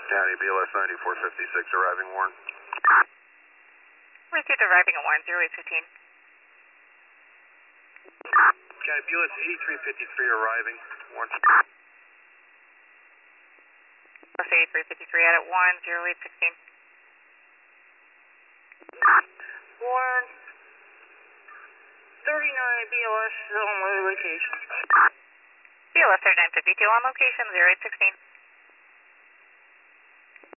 County BLS 9456 arriving, Warren. Received arriving at Warren, 0815. County BLS 8353 arriving, Warren. BLS 8353 out at 0816. Warren, 39 BLS is on my location. BLS 3952 on location, 0816.